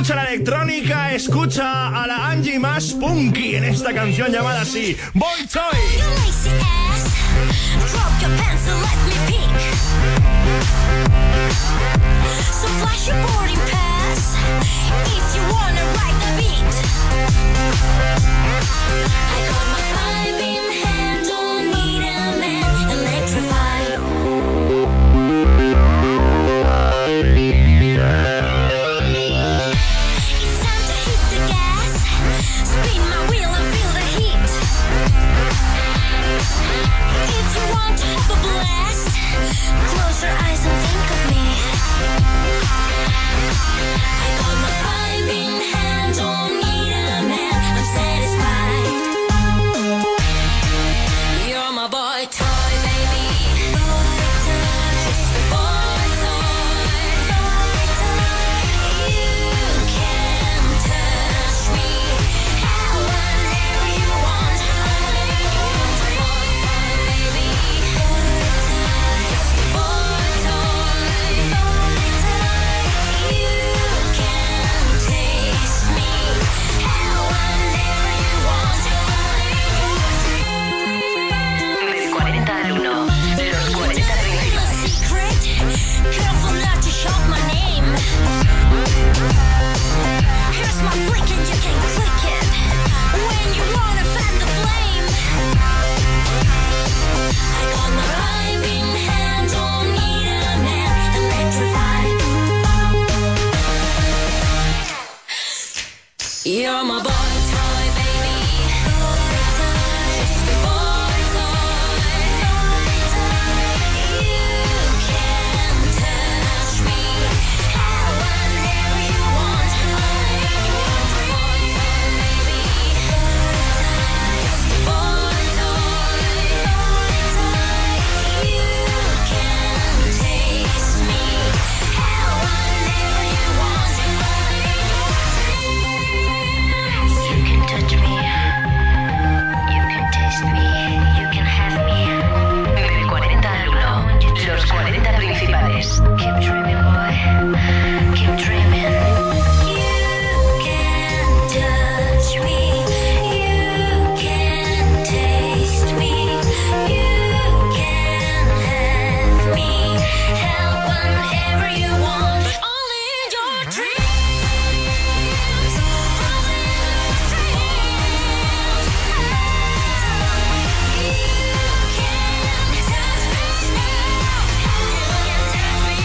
Escucha la electrónica, escucha a la Angie más punky en esta canción llamada así, Boy Toy. So flash your boarding pass if you wanna ride the beat. I got my vibe in hand, don't need a man, electrified. It's time to hit the gas, spin my wheel and feel the heat. If you want to have a blast, close your eyes and think of me. I got my vibe in hand, don't need a man, I'm satisfied. You're my boy toy, baby. Just a boy toy. You can touch me however you want. You're my boy toy, baby. Just a boy toy. You can taste me however you want. Del 40 al 1, los 40 principales. Secret, careful not to shout my name. Here's my flick and you can click it when you wanna fan the flame. I got my vibe in hand, don't need a man, electrified. You're my boy toy, baby. Just a boy toy. You can touch me however you want. You're my boy toy, baby. Just a boy toy. You can taste me however you want. You can touch me, you can taste me, you can have me. Del 40 al 1, los 40 principales. Keep dreaming, boy. Keep dreaming. You can touch me. You can taste me. You can have me. Help whenever you want, but only in your dreams. Only in your dreams. You can touch me now. You can touch me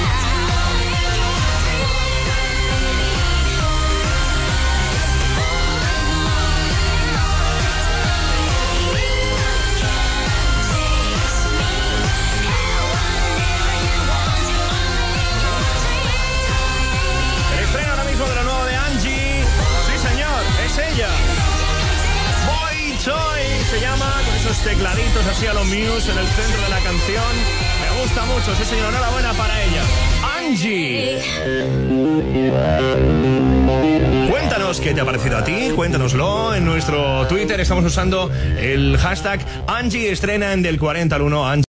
El estreno ahora mismo de la nueva de Angie. Sí, señor, es ella. Boy Toy se llama, con esos tecladitos así a lo Muse en el centro de la canción. Me gusta mucho, sí, señor, enhorabuena para ella. Angie. Cuéntanos qué te ha parecido a ti, cuéntanoslo en nuestro Twitter. Estamos usando el hashtag Angie estrena en del 40 al 1. Angie